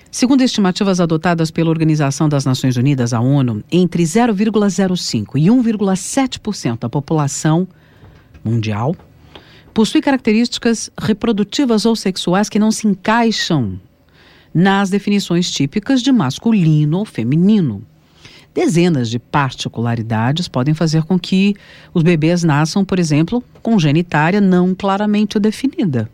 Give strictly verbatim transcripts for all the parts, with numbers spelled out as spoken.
Segundo estimativas adotadas pela Organização das Nações Unidas, a ONU, entre zero vírgula zero cinco por cento e um vírgula sete por cento da população mundial possui características reprodutivas ou sexuais que não se encaixam nas definições típicas de masculino ou feminino. Dezenas de particularidades podem fazer com que os bebês nasçam, por exemplo, com genitália não claramente definida,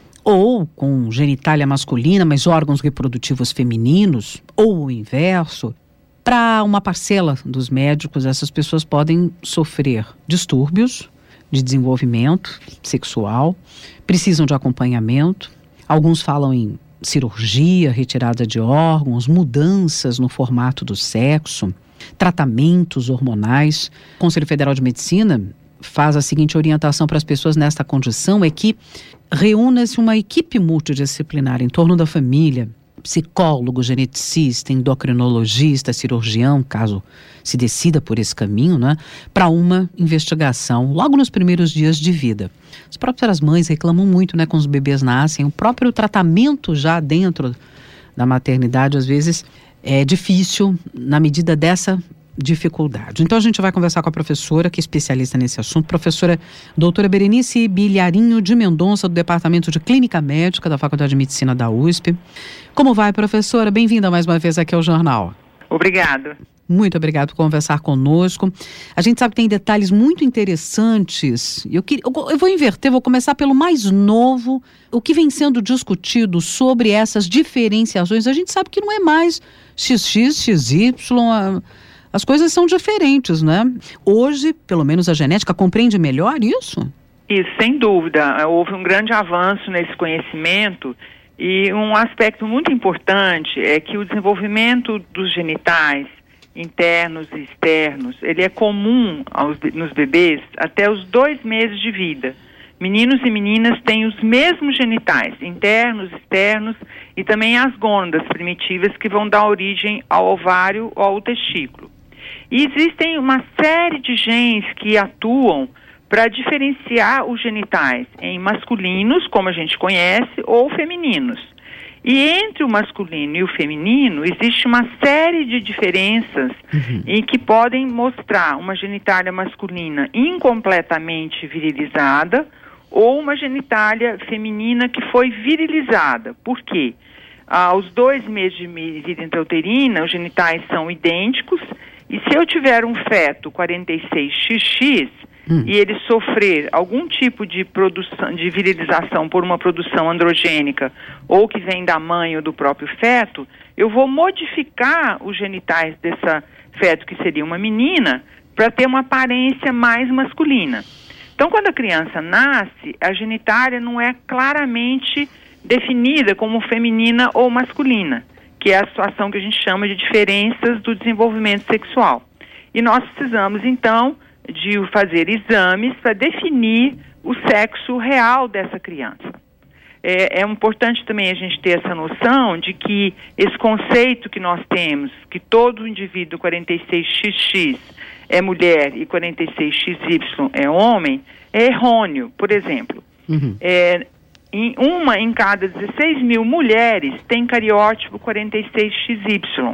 ou com genitália masculina, mas órgãos reprodutivos femininos, ou o inverso. Para uma parcela dos médicos, essas pessoas podem sofrer distúrbios de desenvolvimento sexual, precisam de acompanhamento. Alguns falam em cirurgia, retirada de órgãos, mudanças no formato do sexo, tratamentos hormonais. O Conselho Federal de Medicina faz a seguinte orientação para as pessoas nesta condição, é que reúna-se uma equipe multidisciplinar em torno da família, psicólogo, geneticista, endocrinologista, cirurgião, caso se decida por esse caminho, né, para uma investigação logo nos primeiros dias de vida. As próprias mães reclamam muito, né, quando os bebês nascem, o próprio tratamento já dentro da maternidade, às vezes, é difícil na medida dessa dificuldade. Então a gente vai conversar com a professora, que é especialista nesse assunto, professora doutora Berenice Bilharinho de Mendonça, do Departamento de Clínica Médica da Faculdade de Medicina da U S P. Como vai, professora? Bem-vinda mais uma vez aqui ao Jornal. Obrigado. Muito obrigado por conversar conosco. A gente sabe que tem detalhes muito interessantes. Eu, queria, eu, eu vou inverter, vou começar pelo mais novo. O que vem sendo discutido sobre essas diferenciações, a gente sabe que não é mais X X, X Y... As coisas são diferentes, né? Hoje, pelo menos a genética compreende melhor isso? Isso, sem dúvida. Houve um grande avanço nesse conhecimento e um aspecto muito importante é que o desenvolvimento dos genitais internos e externos, ele é comum aos, nos bebês até os dois meses de vida. Meninos e meninas têm os mesmos genitais, internos, externos e também as gônadas primitivas que vão dar origem ao ovário ou ao testículo. E existem uma série de genes que atuam para diferenciar os genitais em masculinos, como a gente conhece, ou femininos. E entre o masculino e o feminino existe uma série de diferenças uhum. em que podem mostrar uma genitália masculina incompletamente virilizada ou uma genitália feminina que foi virilizada. Por quê? Aos dois meses de vida intrauterina, os genitais são idênticos. E se eu tiver um feto quarenta e seis X X hum. e ele sofrer algum tipo de produção, de virilização por uma produção androgênica ou que vem da mãe ou do próprio feto, eu vou modificar os genitais dessa feto, que seria uma menina, para ter uma aparência mais masculina. Então, quando a criança nasce, a genitália não é claramente definida como feminina ou masculina, que é a situação que a gente chama de diferenças do desenvolvimento sexual. E nós precisamos, então, de fazer exames para definir o sexo real dessa criança. É, é importante também a gente ter essa noção de que esse conceito que nós temos, que todo indivíduo quarenta e seis X X é mulher e quarenta e seis X Y é homem, é errôneo. Por exemplo, uhum. é, Em uma em cada dezesseis mil mulheres tem cariótipo quarenta e seis X Y.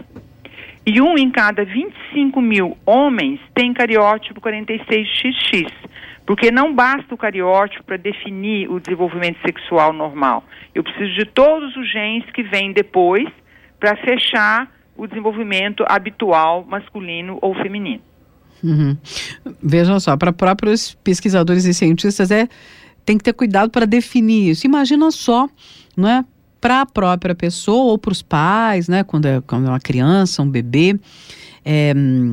E um em cada vinte e cinco mil homens tem cariótipo quarenta e seis X X. Porque não basta o cariótipo para definir o desenvolvimento sexual normal. Eu preciso de todos os genes que vêm depois para fechar o desenvolvimento habitual masculino ou feminino. Uhum. Vejam só, para próprios pesquisadores e cientistas é... tem que ter cuidado para definir isso. Imagina só, não é, para a própria pessoa ou para os pais, né, quando é, quando é uma criança, um bebê, é,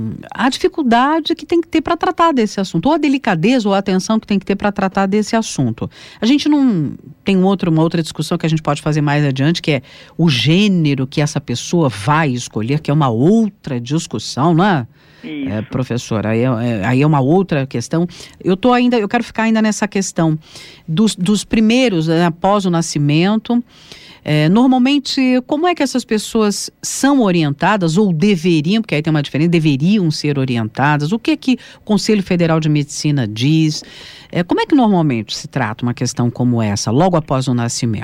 a dificuldade que tem que ter para tratar desse assunto, ou a delicadeza ou a atenção que tem que ter para tratar desse assunto. A gente não tem um outro, uma outra discussão que a gente pode fazer mais adiante, que é o gênero que essa pessoa vai escolher, que é uma outra discussão, não é? É, professora, aí é, aí é uma outra questão. Eu tô ainda, eu quero ficar ainda nessa questão dos, dos primeiros, né, após o nascimento. É, normalmente, como é que essas pessoas são orientadas ou deveriam, porque aí tem uma diferença, deveriam ser orientadas? O que é que o Conselho Federal de Medicina diz? É, como é que normalmente se trata uma questão como essa, logo após o nascimento?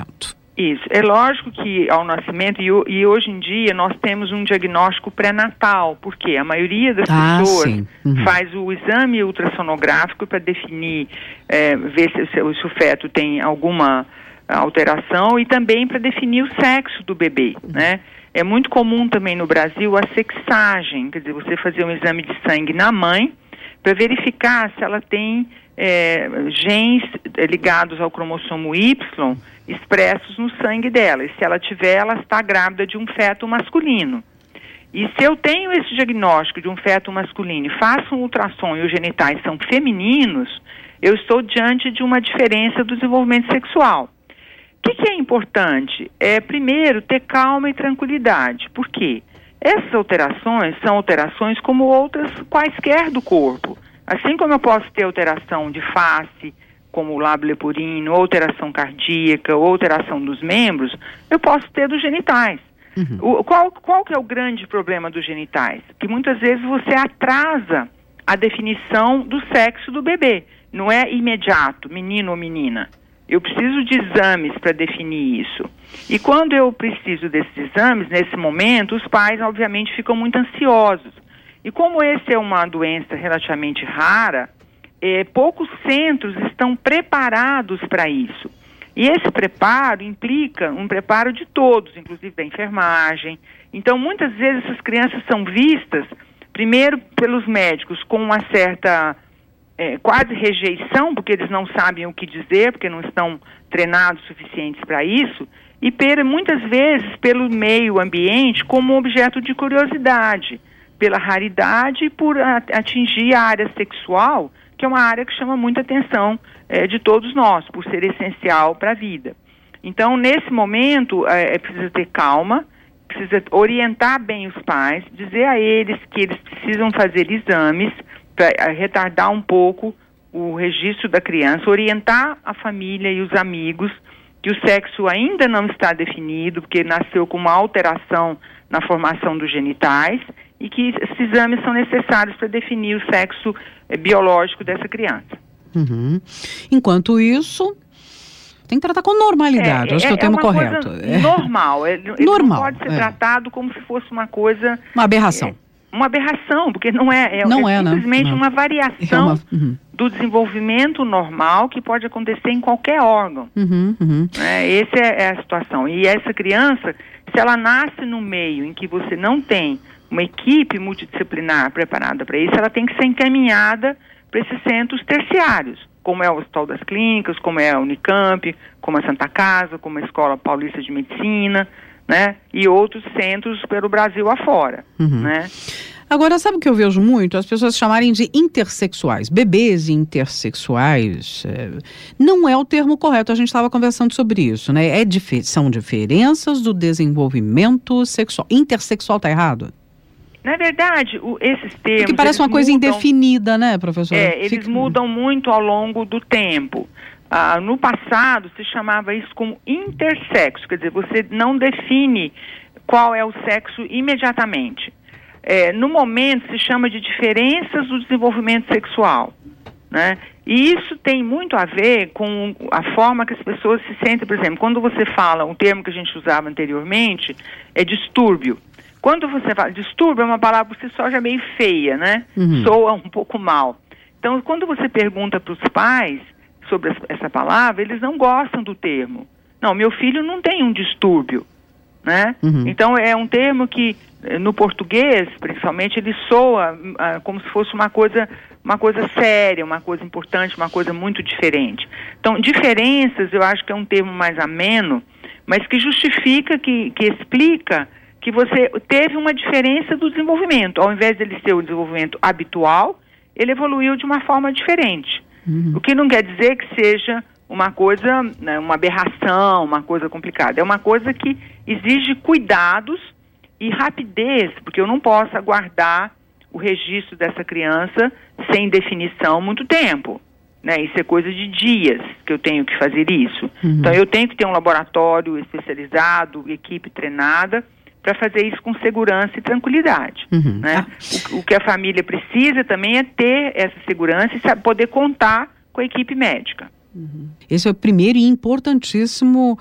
Isso. É lógico que ao nascimento, e, e hoje em dia nós temos um diagnóstico pré-natal, porque a maioria das ah, pessoas uhum. faz o exame ultrassonográfico para definir, é, ver se, se, se o feto tem alguma alteração e também para definir o sexo do bebê, né? É muito comum também no Brasil a sexagem, quer dizer, você fazer um exame de sangue na mãe para verificar se ela tem é, genes ligados ao cromossomo Y expressos no sangue dela. E se ela tiver, ela está grávida de um feto masculino. E se eu tenho esse diagnóstico de um feto masculino e faço um ultrassom e os genitais são femininos, eu estou diante de uma diferença do desenvolvimento sexual. O que, que é importante? É, primeiro, ter calma e tranquilidade. Por quê? Essas alterações são alterações como outras quaisquer do corpo. Assim como eu posso ter alteração de face, como o lábio leporino, alteração cardíaca, ou alteração dos membros, eu posso ter dos genitais. Uhum. O, qual, qual que é o grande problema dos genitais? Que muitas vezes você atrasa a definição do sexo do bebê. Não é imediato, menino ou menina. Eu preciso de exames para definir isso. E quando eu preciso desses exames, nesse momento, os pais, obviamente, ficam muito ansiosos. E como essa é uma doença relativamente rara, eh, poucos centros estão preparados para isso. E esse preparo implica um preparo de todos, inclusive da enfermagem. Então, muitas vezes, essas crianças são vistas, primeiro pelos médicos, com uma certa... É, quase rejeição, porque eles não sabem o que dizer, porque não estão treinados suficientes para isso, e per, muitas vezes pelo meio ambiente como objeto de curiosidade, pela raridade e por a, atingir a área sexual, que é uma área que chama muita atenção é, de todos nós, por ser essencial para a vida. Então, nesse momento, é, é preciso ter calma, precisa orientar bem os pais, dizer a eles que eles precisam fazer exames, para retardar um pouco o registro da criança, orientar a família e os amigos que o sexo ainda não está definido, porque nasceu com uma alteração na formação dos genitais e que esses exames são necessários para definir o sexo eh, biológico dessa criança. Uhum. Enquanto isso, tem que tratar com normalidade, é, acho é, que é o termo é correto. É normal, ele, ele normal, não pode ser é. tratado como se fosse uma coisa... Uma aberração. É, uma aberração, porque não é, é, não é é simplesmente não. uma variação é uma... Uhum. do desenvolvimento normal que pode acontecer em qualquer órgão. Uhum, uhum. É, essa é, é a situação. E essa criança, se ela nasce no meio em que você não tem uma equipe multidisciplinar preparada para isso, ela tem que ser encaminhada para esses centros terciários, como é o Hospital das Clínicas, como é a Unicamp, como a Santa Casa, como a Escola Paulista de Medicina, né? E outros centros pelo Brasil afora, uhum. né? Agora, sabe o que eu vejo muito? As pessoas chamarem de intersexuais. Bebês intersexuais. É, não é o termo correto, a gente estava conversando sobre isso, né? É dif- são diferenças do desenvolvimento sexual. Intersexual está errado? Na verdade, o, esses termos... Porque parece uma coisa mudam, indefinida, né, professora? É, eles Fica... mudam muito ao longo do tempo. Ah, no passado, se chamava isso como intersexo, quer dizer, você não define qual é o sexo imediatamente. É, no momento, se chama de diferenças do desenvolvimento sexual, né? E isso tem muito a ver com a forma que as pessoas se sentem. Por exemplo, quando você fala, um termo que a gente usava anteriormente, é distúrbio. Quando você fala, distúrbio é uma palavra por si só já meio feia, né? Uhum. Soa um pouco mal. Então, quando você pergunta para os pais sobre essa palavra, eles não gostam do termo. Não, meu filho não tem um distúrbio, né? Uhum. Então, é um termo que, no português, principalmente, ele soa ah, como se fosse uma coisa, uma coisa séria, uma coisa importante, uma coisa muito diferente. Então, diferenças, eu acho que é um termo mais ameno, mas que justifica, que, que explica que você teve uma diferença do desenvolvimento. Ao invés dele ser o desenvolvimento habitual, ele evoluiu de uma forma diferente. Uhum. O que não quer dizer que seja uma coisa, né, uma aberração, uma coisa complicada. É uma coisa que exige cuidados e rapidez, porque eu não posso aguardar o registro dessa criança sem definição muito tempo, né? Isso é coisa de dias que eu tenho que fazer isso. Uhum. Então eu tenho que ter um laboratório especializado, equipe treinada, para fazer isso com segurança e tranquilidade. Uhum. Né? O, o que a família precisa também é ter essa segurança e sabe, poder contar com a equipe médica. Uhum. Esse é o primeiro e importantíssimo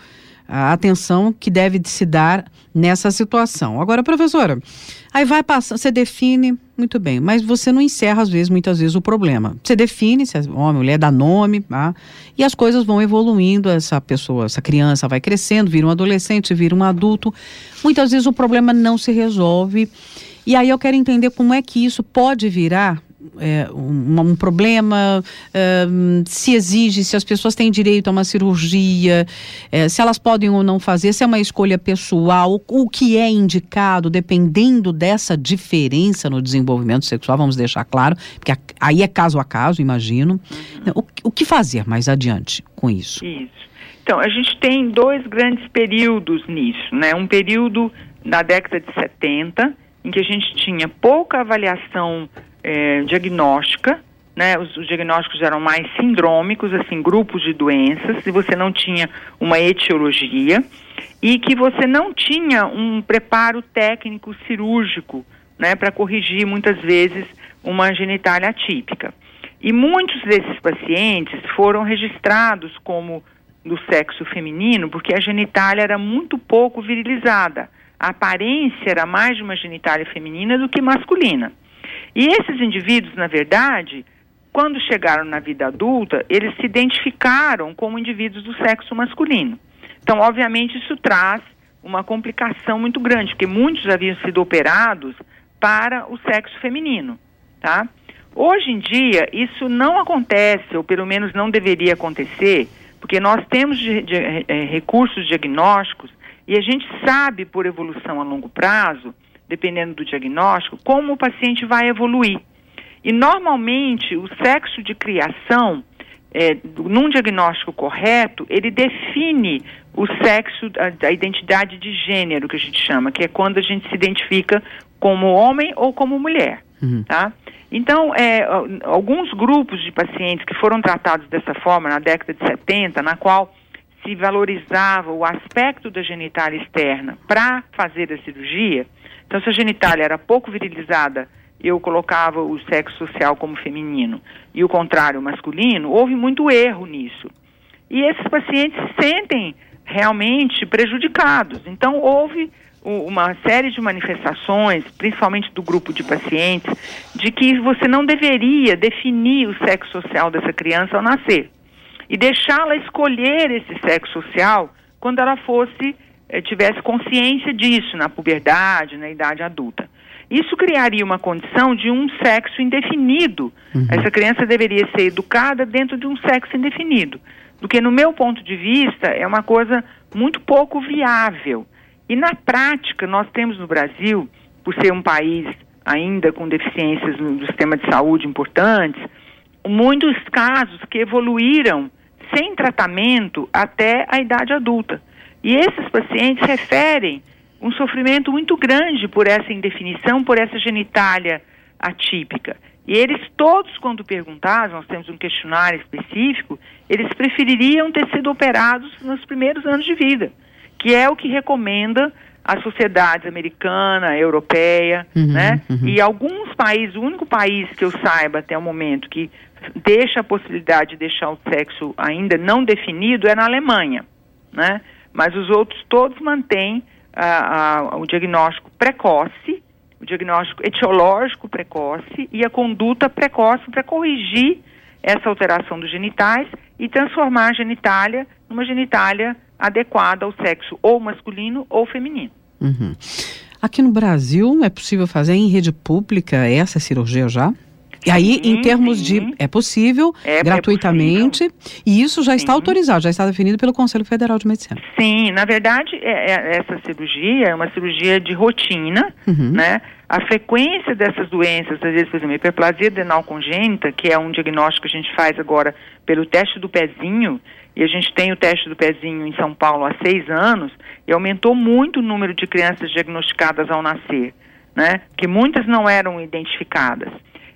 a atenção que deve se dar nessa situação. Agora, professora, aí vai passar, você define, muito bem, mas você não encerra, às vezes, muitas vezes, o problema. Você define se é homem, mulher, dá nome, tá? E as coisas vão evoluindo, essa pessoa, essa criança vai crescendo, vira um adolescente, vira um adulto. Muitas vezes o problema não se resolve. E aí eu quero entender como é que isso pode virar É, um, um problema, é, se exige, se as pessoas têm direito a uma cirurgia, é, se elas podem ou não fazer, se é uma escolha pessoal, o, o que é indicado, dependendo dessa diferença no desenvolvimento sexual, vamos deixar claro, porque a, aí é caso a caso, imagino. Uhum. O, o que fazer mais adiante com isso? Isso. Então, a gente tem dois grandes períodos nisso, né? Um período na década de setenta, em que a gente tinha pouca avaliação É, diagnóstica, né? Os, os diagnósticos eram mais sindrômicos, assim, grupos de doenças, se você não tinha uma etiologia e que você não tinha um preparo técnico cirúrgico, né, para corrigir muitas vezes uma genitália atípica. E muitos desses pacientes foram registrados como do sexo feminino porque a genitália era muito pouco virilizada. A aparência era mais de uma genitália feminina do que masculina. E esses indivíduos, na verdade, quando chegaram na vida adulta, eles se identificaram como indivíduos do sexo masculino. Então, obviamente, isso traz uma complicação muito grande, porque muitos haviam sido operados para o sexo feminino, tá? Hoje em dia, isso não acontece, ou pelo menos não deveria acontecer, porque nós temos de, de, de, recursos diagnósticos e a gente sabe, por evolução a longo prazo, dependendo do diagnóstico, como o paciente vai evoluir. E, normalmente, o sexo de criação, é, num diagnóstico correto, ele define o sexo, a, a identidade de gênero, que a gente chama, que é quando a gente se identifica como homem ou como mulher. Uhum. Tá? Então, é, alguns grupos de pacientes que foram tratados dessa forma na década de setenta, na qual se valorizava o aspecto da genitália externa para fazer a cirurgia. Então, se a genitália era pouco virilizada, eu colocava o sexo social como feminino e o contrário masculino, houve muito erro nisso. E esses pacientes se sentem realmente prejudicados. Então, houve uma série de manifestações, principalmente do grupo de pacientes, de que você não deveria definir o sexo social dessa criança ao nascer e deixá-la escolher esse sexo social quando ela fosse tivesse consciência disso na puberdade, na idade adulta. Isso criaria uma condição de um sexo indefinido. Uhum. Essa criança deveria ser educada dentro de um sexo indefinido, porque no meu ponto de vista é uma coisa muito pouco viável. E na prática nós temos no Brasil, por ser um país ainda com deficiências no sistema de saúde importantes, muitos casos que evoluíram sem tratamento até a idade adulta. E esses pacientes referem um sofrimento muito grande por essa indefinição, por essa genitália atípica. E eles todos, quando perguntados, nós temos um questionário específico, eles prefeririam ter sido operados nos primeiros anos de vida, que é o que recomenda a sociedade americana, europeia, uhum, né? Uhum. E alguns países, o único país que eu saiba até o momento que deixa a possibilidade de deixar o sexo ainda não definido é na Alemanha, né? Mas os outros todos mantêm ah, ah, o diagnóstico precoce, o diagnóstico etiológico precoce e a conduta precoce para corrigir essa alteração dos genitais e transformar a genitália numa genitália adequada ao sexo ou masculino ou feminino. Uhum. Aqui no Brasil é possível fazer em rede pública essa cirurgia já? E aí, sim, em termos sim. de... É possível, é, gratuitamente, é possível. E isso já sim. está autorizado, já está definido pelo Conselho Federal de Medicina. Sim, na verdade, é, é, essa cirurgia é uma cirurgia de rotina, uhum. né? A frequência dessas doenças, às vezes, por exemplo, hiperplasia adrenal congênita, que é um diagnóstico que a gente faz agora pelo teste do pezinho, e a gente tem o teste do pezinho em São Paulo há seis anos, e aumentou muito o número de crianças diagnosticadas ao nascer, né? Que muitas não eram identificadas.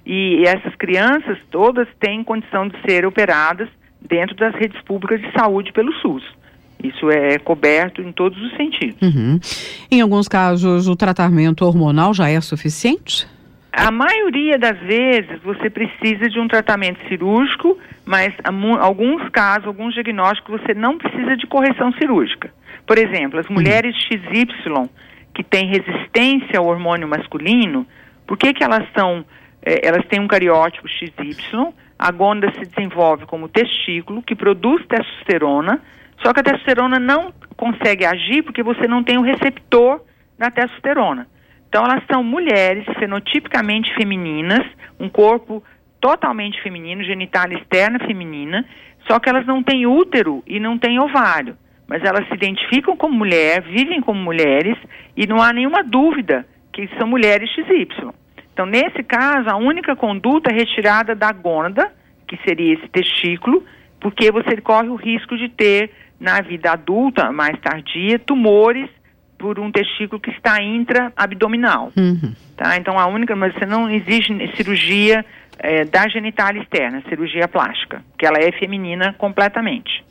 E essas crianças todas têm condição de ser operadas dentro das redes públicas de saúde pelo SUS. Isso é coberto em todos os sentidos. Uhum. Em alguns casos, o tratamento hormonal já é suficiente? A maioria das vezes você precisa de um tratamento cirúrgico, mas em alguns casos, alguns diagnósticos, você não precisa de correção cirúrgica. Por exemplo, as mulheres X Y que têm resistência ao hormônio masculino, por que que elas são, eh, elas têm um cariótipo X Y, a gônada se desenvolve como testículo, que produz testosterona, só que a testosterona não consegue agir porque você não tem o receptor da testosterona. Então elas são mulheres fenotipicamente femininas, um corpo totalmente feminino, genitália externa feminina, só que elas não têm útero e não têm ovário. Mas elas se identificam como mulher, vivem como mulheres e não há nenhuma dúvida que são mulheres X Y. Então, nesse caso, a única conduta é retirada da gônada, que seria esse testículo, porque você corre o risco de ter, na vida adulta, mais tardia, tumores por um testículo que está intra-abdominal. Uhum. Tá? Então, a única, mas você não exige cirurgia é, da genitália externa, cirurgia plástica, que ela é feminina completamente.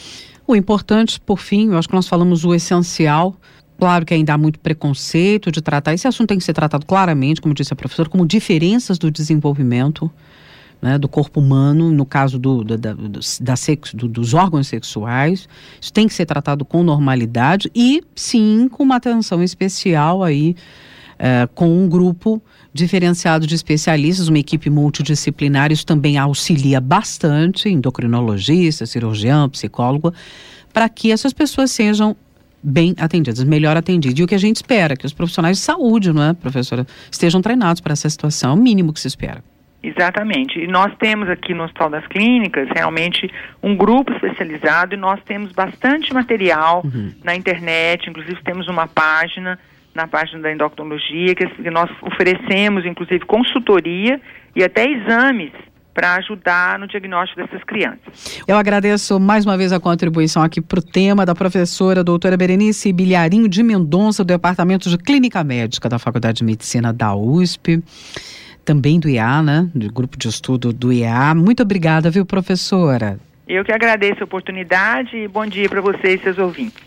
O importante, por fim, eu acho que nós falamos o essencial. Claro que ainda há muito preconceito de tratar. Esse assunto tem que ser tratado claramente, como disse a professora, como diferenças do desenvolvimento, né, do corpo humano, no caso do, da, da, da sexo, do, dos órgãos sexuais. Isso tem que ser tratado com normalidade e, sim, com uma atenção especial aí, é, com um grupo diferenciado de especialistas, uma equipe multidisciplinar. Isso também auxilia bastante, endocrinologista, cirurgião, psicólogo, para que essas pessoas sejam bem atendidas, melhor atendidas. E o que a gente espera, que os profissionais de saúde, não é, professora, estejam treinados para essa situação, é o mínimo que se espera. Exatamente. E nós temos aqui no Hospital das Clínicas realmente um grupo especializado e nós temos bastante material uhum. na internet, inclusive temos uma página, na página da endocrinologia, que nós oferecemos, inclusive, consultoria e até exames para ajudar no diagnóstico dessas crianças. Eu agradeço mais uma vez a contribuição aqui para o tema da professora doutora Berenice Bilharinho de Mendonça, do Departamento de Clínica Médica da Faculdade de Medicina da U S P, também do I A, né, do grupo de estudo do I A. Muito obrigada, viu, professora? Eu que agradeço a oportunidade e bom dia para vocês e seus ouvintes.